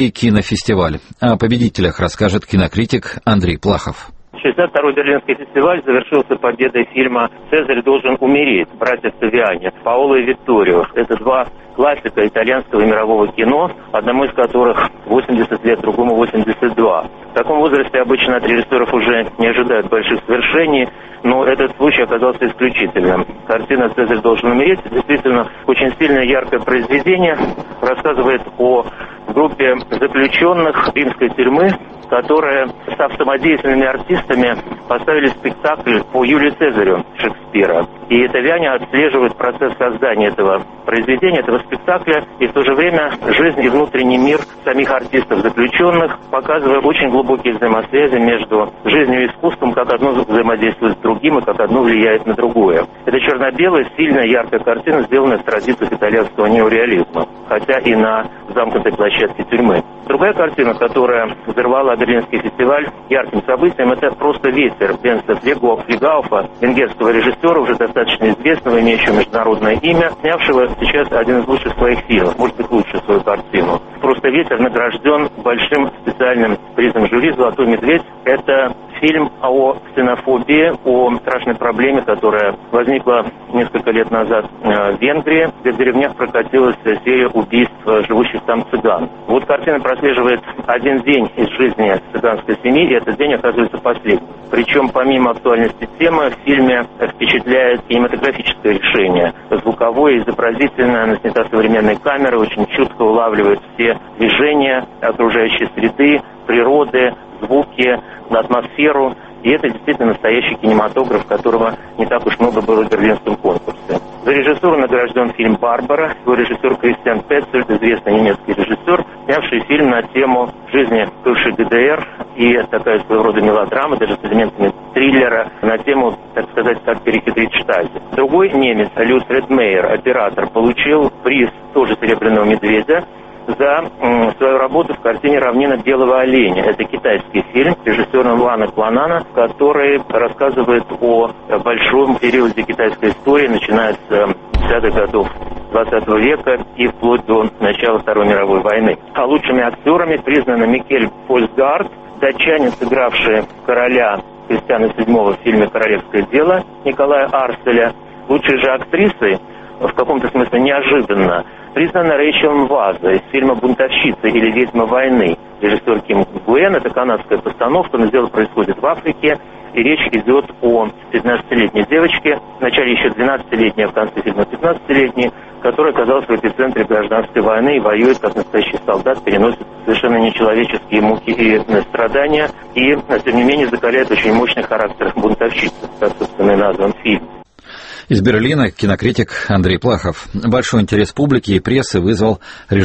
и кинофестиваль. О победителях расскажет кинокритик Андрей Плахов. 62-й Берлинский фестиваль завершился победой фильма «Цезарь должен умереть» братьев Тавиани, Паоло и Витторио. Это два классика итальянского и мирового кино, одному из которых 80 лет, другому 82. В таком возрасте обычно от режиссеров уже не ожидают больших свершений, но этот случай оказался исключительным. Картина «Цезарь должен умереть» действительно очень сильное, яркое произведение, рассказывает о группе заключенных римской тюрьмы, которые, став самодеятельными артистами, поставили спектакль по Юлию Цезарю Шекспира. И Тавиани отслеживает процесс создания этого произведения, этого спектакля, и в то же время жизнь и внутренний мир самих артистов заключенных, показывая очень глубокие взаимосвязи между жизнью и искусством, как одно взаимодействует с другим и как одно влияет на другое. Это черно-белая, сильная, яркая картина, сделанная в традициях итальянского неореализма, хотя и на замкнутой площадке тюрьмы. Другая картина, которая взорвала Берлинский фестиваль ярким событием, это «Просто ветер» Бенса Флегауфа, венгерского режиссера, уже достаточно известного, имеющего международное имя, снявшего сейчас один из лучших своих фильмов, может быть, лучшую свою картину. «Просто ветер» награжден большим специальным призом жюри «Золотой медведь». Это фильм о ксенофобии, о страшной проблеме, которая возникла несколько лет назад в Венгрии, где в деревнях прокатилась серия убийств живущих там цыган. Вот картина прослеживает один день из жизни цыганской семьи, и этот день оказывается последним. Причем, помимо актуальности темы, в фильме впечатляет кинематографическое решение. Звуковое, изобразительное, оно снято современной камерой, очень чутко улавливает все движения окружающей среды, природы, звуки, атмосферу. И это действительно настоящий кинематограф, которого не так уж много было в Берлинском конкурсе. За режиссуру награжден фильм «Барбара». Его режиссер Кристиан Петцельд, известный немецкий режиссер, снявший фильм на тему жизни бывшей ГДР и такая своего рода мелодрама, даже с элементами триллера, на тему, так сказать, как перехитрить Штази. Другой немец, Люс Редмейер, оператор, получил приз тоже «Серебряного медведя» за свою работу в картине «Равнина белого оленя». Это китайский фильм режиссера Лана Планана, который рассказывает о большом периоде китайской истории, начиная с 50-х годов 20 века и вплоть до начала Второй мировой войны. А лучшими актерами признаны Микель Фольсгард, датчанин, сыгравший короля Кристиана VII в фильме «Королевское дело» Николая Арселя. Лучшей же актрисой, в каком-то смысле неожиданно, признана Рэйчел Мваза из фильма «Бунтовщица» или «Ведьма войны». Режиссер Ким Гуэн, это канадская постановка, но дело происходит в Африке, и речь идет о 15-летней девочке, вначале еще 12-летней, а в конце фильма 15-летней, которая оказалась в эпицентре гражданской войны и воюет как настоящий солдат, переносит совершенно нечеловеческие муки и страдания, и, тем не менее, закаляет очень мощный характер бунтовщицы, как, собственно, и назван фильм. Из Берлина кинокритик Андрей Плахов. Большой интерес публики и прессы вызвал